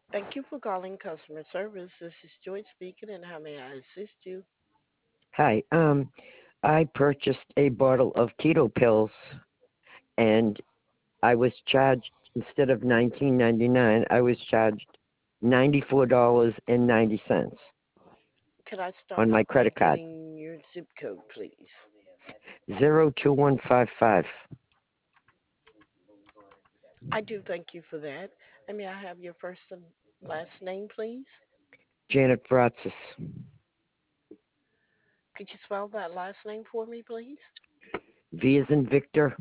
Thank you for calling customer service. This is Joy speaking, and how may I assist you? Hi. I purchased a bottle of keto pills, and I was charged instead of 19.99. I was charged $94.90 Can I start on off my by credit card. getting your zip code, please? 02155. I do thank you for that. And may I have your first and last name, please? Janet Bratsis. Could you spell that last name for me, please? V as in Victor.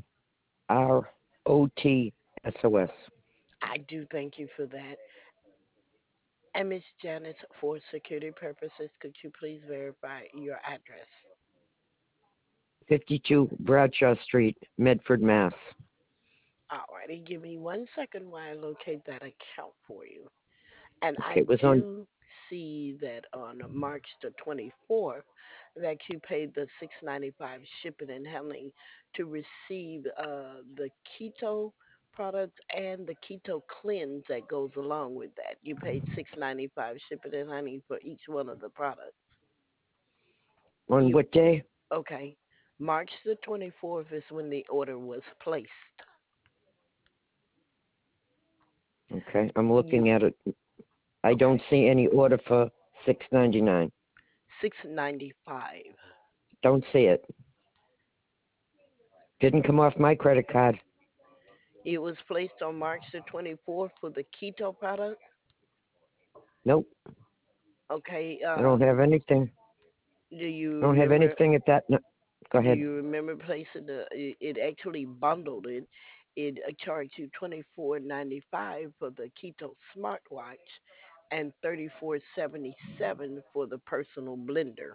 ROTSOS. I do thank you for that. And Miss Janice, for security purposes, could you please verify your address? 52 Bradshaw Street, Medford, Mass. Alrighty, give me 1 second while I locate that account for you. And Okay, I it was on. do see that on March the 24th that you paid the 695 shipping and handling to receive the keto product and the keto cleanse that goes along with that. You paid 695 shipping and handling for each one of the products. On You what day? okay? March the 24th is when the order was placed. Okay, I'm You looking at it. I don't okay? see any order for 6.99. 695. Don't see it. Didn't come off my credit card. It was placed on March the 24th for the keto product. Nope. Okay. I don't have anything. Do you I don't have remember? anything at that. No. Go Do ahead. you remember placing the? It actually bundled it. It charged you 24.95 for the keto smartwatch, and 34.77 for the personal blender.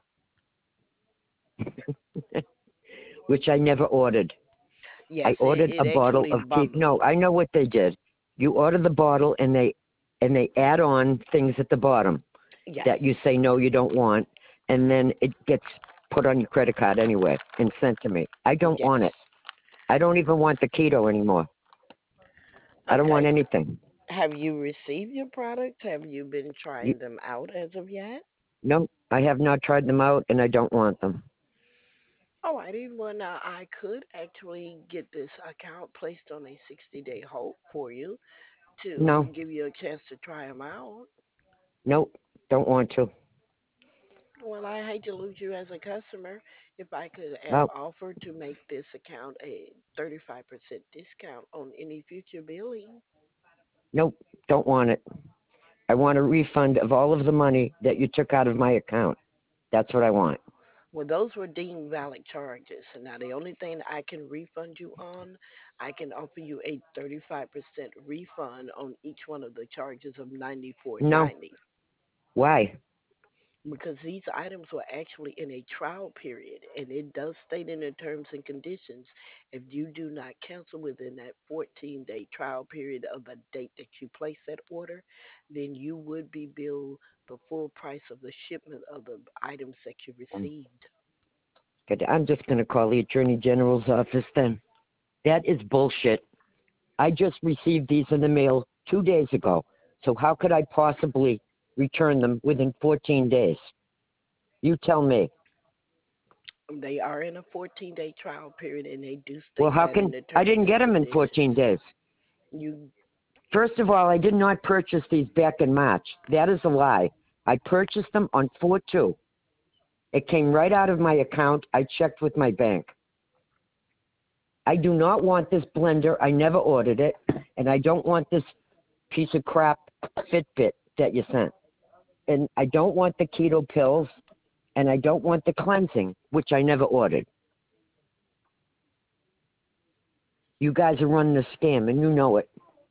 Which I never ordered. Yes, I ordered a it bottle actually of keep. No, bundled. I know what they did. You order the bottle and they add on things at the bottom Yes, that you say no you don't want, and then it gets put on your credit card anyway and sent to me. I don't yes. want it. I don't even want the keto anymore. I don't want Okay. anything. Have you received your products? Have you been You, trying them out as of yet? no, I have not tried them out, and I don't want them. Alrighty, well now I could actually get this account placed on a 60-day hold for you to No, give you a chance to try them out. nope, don't want to. Well, I hate to lose you as a customer. If I could No, offer to make this account a 35% discount on any future billing. nope, don't want it. I want a refund of all of the money that you took out of my account. That's what I want. Well, those were deemed valid charges. Now, the only thing I can refund you on, I can offer you a 35% refund on each one of the charges of No, 94.90. why? Because these items were actually in a trial period, and it does state in the terms and conditions if you do not cancel within that 14-day trial period of the date that you place that order, then you would be billed the full price of the shipment of the items that you received. Okay, I'm just going to call the Attorney General's office then. That is bullshit. I just received these in the mail 2 days ago. So how could I possibly return them within 14 days? You tell me. They are in a 14-day trial period, and they do Well, state how that in can the I terms didn't and get them in conditions. 14 days? You First of all, I did not purchase these back in March. That is a lie. I purchased them on 4/2. It came right out of my account. I checked with my bank. I do not want this blender. I never ordered it. And I don't want this piece of crap Fitbit that you sent. And I don't want the keto pills. And I don't want the cleansing, which I never ordered. You guys are running a scam, and you know it,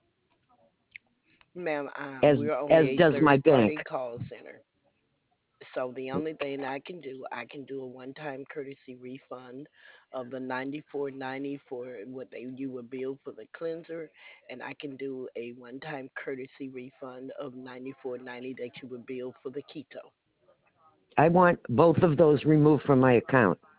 Ma'am, as we're only as a does my third bank. party call center. So the only thing I can do a one-time courtesy refund of the 94.90 for what they you were billed for the cleanser, and I can do a one-time courtesy refund of 94.90 that you were billed for the keto. I want both of those removed from my account.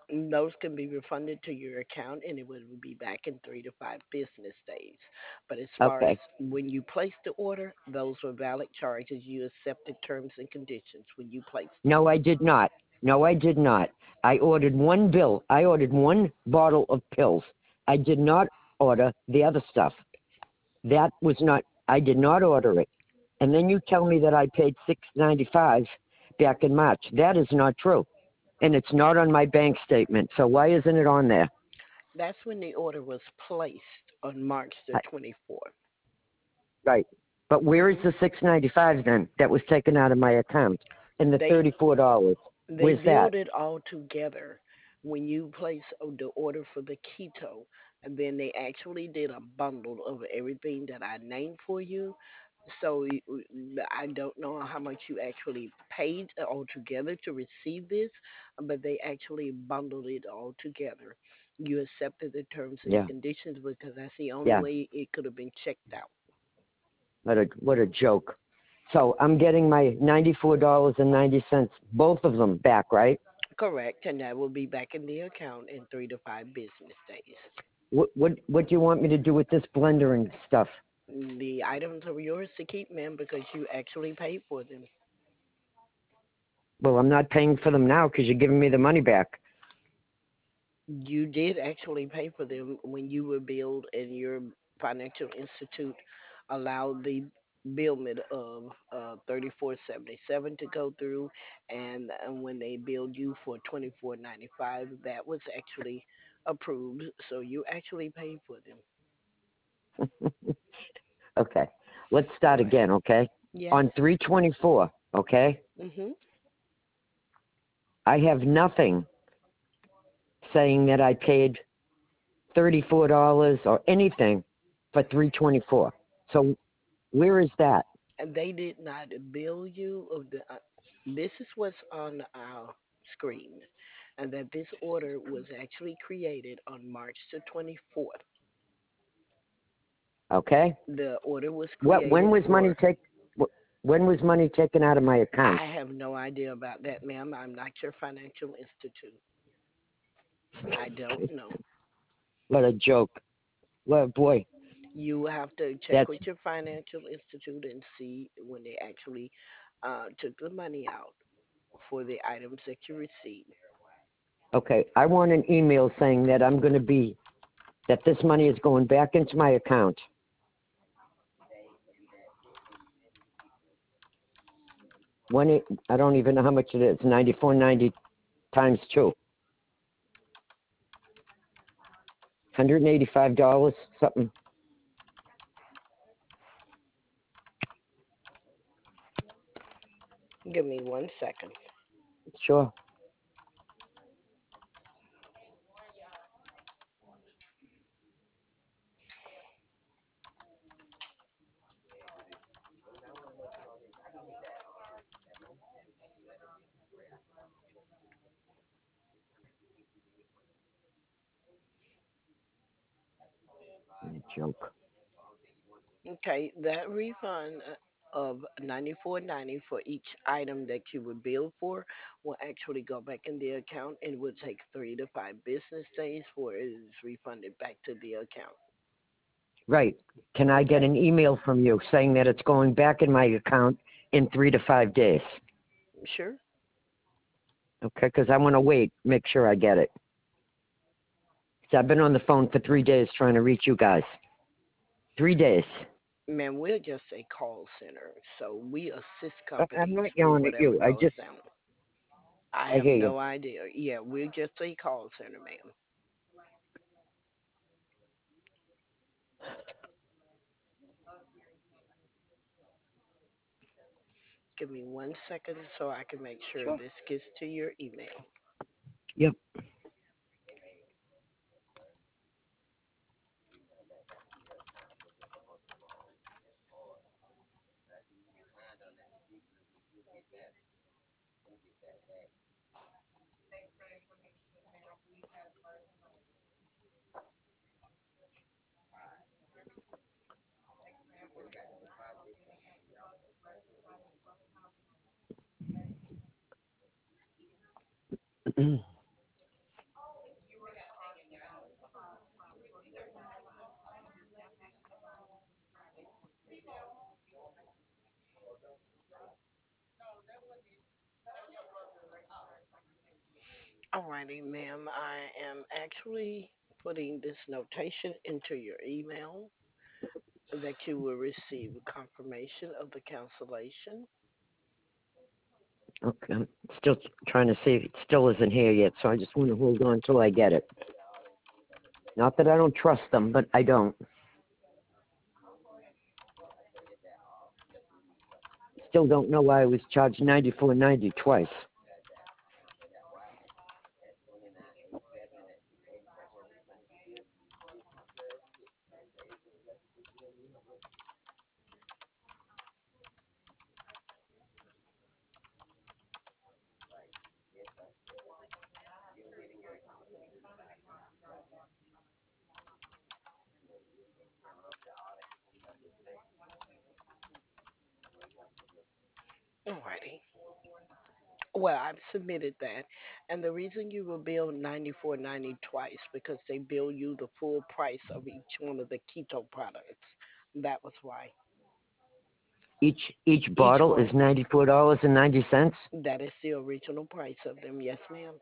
Those can be refunded to your account and it will be back in 3 to 5 business days. But as far as Okay. when you place the order, those were valid charges. You accepted terms and conditions when you placed them. No, I did not. No, I did not. I ordered one bill. I ordered one bottle of pills. I did not order the other stuff. That was not. I did not order it. And then you tell me that I paid $6.95 back in March. That is not true, and it's not on my bank statement. So why isn't it on there? That's when the order was placed on March the I, 24th. right. But where is hmm the $6.95 then that was taken out of my account? And the They $34. They Where's that? build it all together when you place the order for the keto, and then they actually did a bundle of everything that I named for you. So I don't know how much you actually paid altogether to receive this, but they actually bundled it all together. You accepted the terms and Yeah. conditions because that's the only Yeah. way it could have been checked out. What a joke. So I'm getting my $94.90, both of them back, right? Correct, and that will be back in the account in 3 to 5 business days. What do you want me to do with this blender and stuff? The items are yours to keep, ma'am, because you actually paid for them. Well, I'm not paying for them now because you're giving me the money back. You did actually pay for them when you were billed, and your financial institute allowed the billment of 34.77 to go through, and when they billed you for 24.95, that was actually approved. So you actually paid for them. Okay. Let's start Right. again, okay? Yes. On 324, okay? Mhm. I have nothing saying that I paid $34 or anything for 324. So where is that? And they did not bill you of the. This is what's on our screen, and that this order was actually created on March the 24th. Okay? The order was What created for. when was money taken out of my account? I have no idea about that, ma'am. I'm not your financial institute. I don't know. What a joke. Well, boy, You have to check that's with your financial institute and see when they actually took the money out for the items that you received. okay. I want an email saying that that this money is going back into my account. I don't even know how much it is. 94.90 times two. $185 something. Give me 1 second. Sure. What a joke. Okay, that refund of 94.90 for each item that you were billed for will actually go back in the account and will take 3 to 5 business days for it is refunded back to the account. Right. Can I get Okay, an email from you saying that it's going back in my account in 3 to 5 days? sure. Okay, because I want to wait, make sure I get it. 'Cause I've been on the phone for 3 days trying to reach you guys. 3 days. Man, we're just a call center, so we assist I'm companies not with yelling at whatever you. goes down. I I have hear you. no idea. Yeah, we're just a call center, ma'am. Give me 1 second so I can make sure Sure. this gets to your email. Yep. Alrighty, ma'am. I am actually putting this notation into your email that you will receive confirmation of the cancellation. Okay, I'm still trying to see if it still isn't here yet, so I just want to hold on till I get it. Not that I don't trust them, but I don't. Still don't know why I was charged $94.90 twice. Alrighty. Well, I've submitted that, and the reason you will bill 94.90 twice because they bill you the full price of each one of the keto products. That was why. Each Each bottle is one. $94.90. That is the original price of them. Yes, ma'am.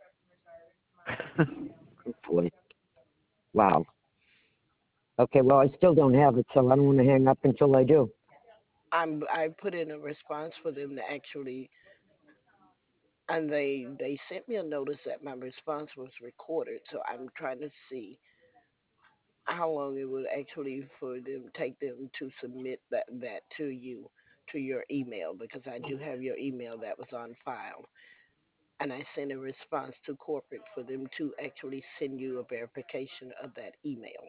Oh boy, wow. Okay, well I still don't have it, so I don't want to hang up until I do. I put in a response for them to actually, and they sent me a notice that my response was recorded. So I'm trying to see how long it would actually for them take them to submit that to you to your email, because I do have your email that was on file, and I sent a response to corporate for them to actually send you a verification of that email.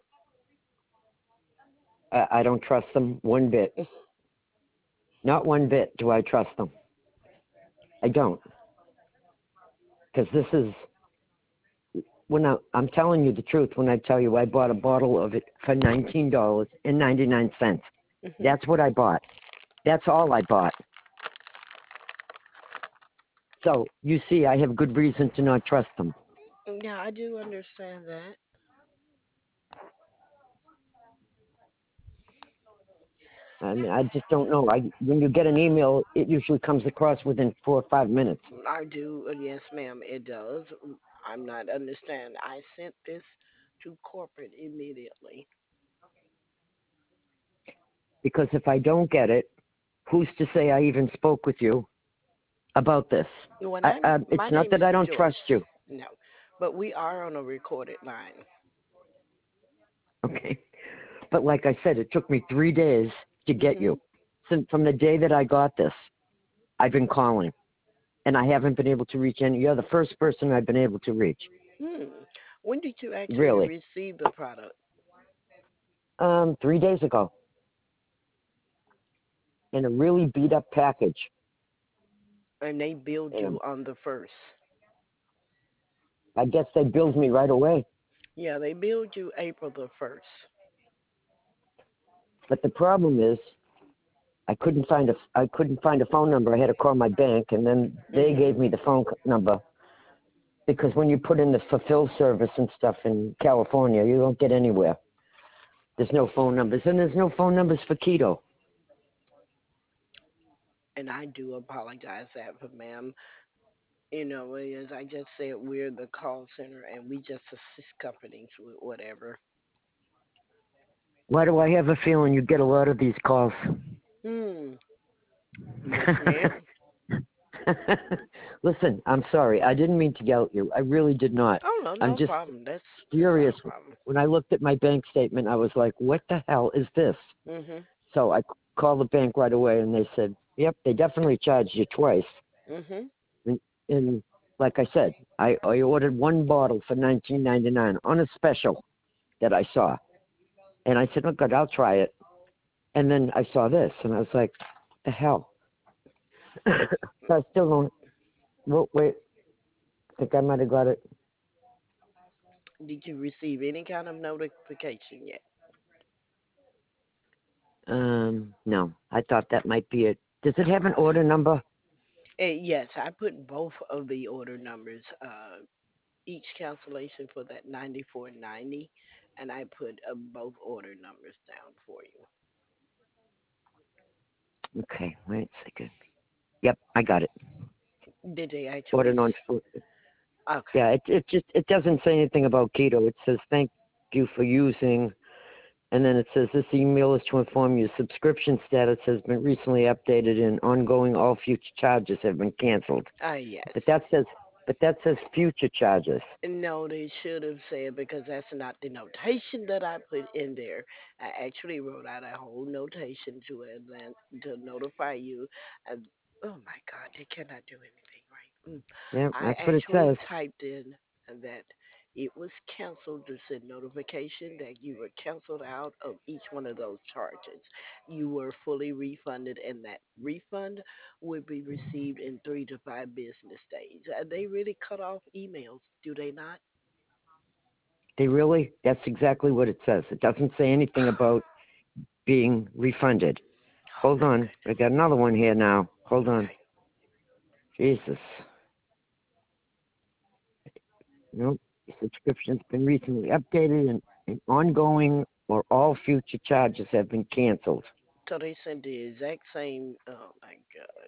I don't trust them one bit. Not one bit do I trust them. I don't, because this is I'm telling you the truth when I tell you I bought a bottle of it for $19.99. Hmm. That's what I bought. That's all I bought. So you see, I have good reason to not trust them. Yeah, I do understand that. I mean, I just don't know. When you get an email, it usually comes across within 4 or 5 minutes I do, yes, ma'am, it does. I'm not understand. I sent this to corporate immediately. because if I don't get it, who's to say I even spoke with you about this? When It's my not name that is I don't Joyce. trust you. No, but we are on a recorded line. Okay, but like I said, it took me 3 days to get Mhm. you. Since from the day that I got this, I've been calling, and I haven't been able to reach any. You're the first person I've been able to reach. Hmm. When did you actually Really, receive the product? 3 days ago, in a really beat up package. And they billed And you on the first. I guess they billed me right away. Yeah, they billed you April the 1st. But the problem is, I couldn't find a phone number. I had to call my bank, and then they Mhm. gave me the phone number because when you put in the fulfill service and stuff in California, you don't get anywhere. There's no phone numbers, and there's no phone numbers for keto. And I do apologize that for ma'am. As I just said, we're the call center and we just assist companies with whatever. Why do I have a feeling you get a lot of these calls? Hmm. Yes, ma'am. Listen, I'm sorry. I didn't mean to yell at you. I really did not. Oh no, I'm no just problem. That's not furious. a problem. When I looked at my bank statement, I was like, what the hell is this? Mhm. So I called the bank right away, and they said, yep, they definitely charged you twice. Mhm. And like I said, I ordered one bottle for 19.99 on a special that I saw. And I said, oh, God, I'll try it. And then I saw this, and I was like, what the hell? So I still don't. Well, wait, I think I might have got it. Did you receive any kind of notification yet? No, I thought that might be it. Does it have an order number? Yes, I put both of the order numbers, each cancellation for that 94.90, and I put both order numbers down for you. Okay, wait a second. Yep, I got it. Did they actually? Ordered on foot. Okay. Yeah, it doesn't say anything about keto. It says thank you for using, and then it says this email is to inform you subscription status has been recently updated and ongoing all future charges have been canceled. Yes. But that says future charges. No, they should have said because that's not the notation that I put in there. I actually wrote out a whole notation to notify you. And, oh my God, they cannot do anything right. Yeah, I that's what it actually says. typed in that it was canceled to send notification that you were canceled out of each one of those charges. You were fully refunded, and that refund would be received in 3 to 5 business days. They really cut off emails, do they not? They really? That's exactly what it says. It doesn't say anything about being refunded. Oh Hold my on. I goodness. got another one here now. Hold on. Okay. Jesus. Nope. The subscription's been recently updated and ongoing or all future charges have been canceled. So they sent the exact same. Oh my God.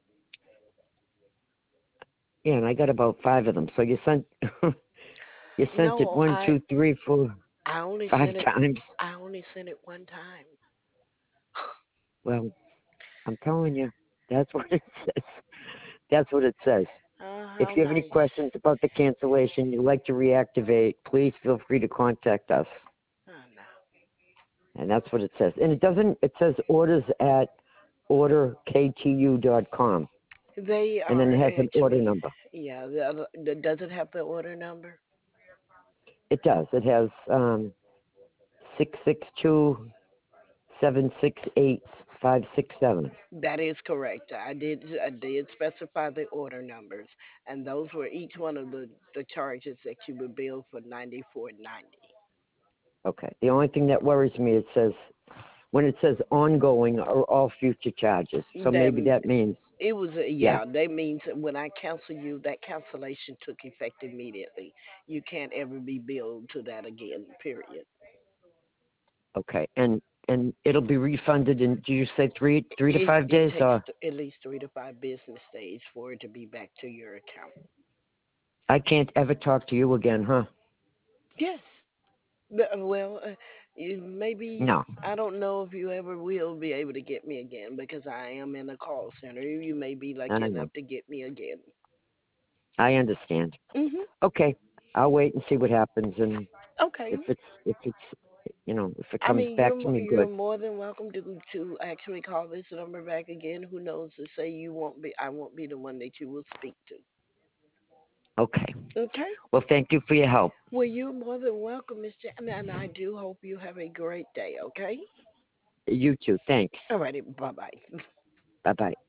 Yeah, and I got about 5 of them. So you sent you sent it No, one, I two, three, four, I only five sent it. times. I only sent it one time. Well, I'm telling you, that's what it says. That's what it says. If How you have any nice. questions about the cancellation you'd like to reactivate, please feel free to contact us. Oh no. And that's what it says. And it doesn't, it says orders at orderktu.com. They And then are it has an order actually. number. Yeah. Does it have the order number? It does. It has 662 That is correct. I did specify the order numbers, and those were each one of the charges that you would bill for 94.90. Okay. The only thing that worries me, it says, when it says ongoing are all future charges. So maybe That that means, it was yeah, yeah. That means that when I cancel you, that cancellation took effect immediately. You can't ever be billed to that again. Period. okay. And it'll be refunded in, do you say three to It 5 days takes or at least 3 to 5 business days for it to be back to your account. I can't ever talk to you again, huh? Yes. Well, maybe No, I don't know if you ever will be able to get me again because I am in a call center. You may be lucky I know. enough to get me again. I understand. Mhm. Okay, I'll wait and see what happens, and Okay. if it's if it I comes mean, back to me, you're good. more than welcome to actually call this number back again. Who knows? To say you won't be, I won't be the one that you will speak to. Okay. Okay. Well, thank you for your help. Well, you're more than welcome, Miss Jan, and I do hope you have a great day. Okay. You too. Thanks. Alrighty. Bye bye. Bye bye.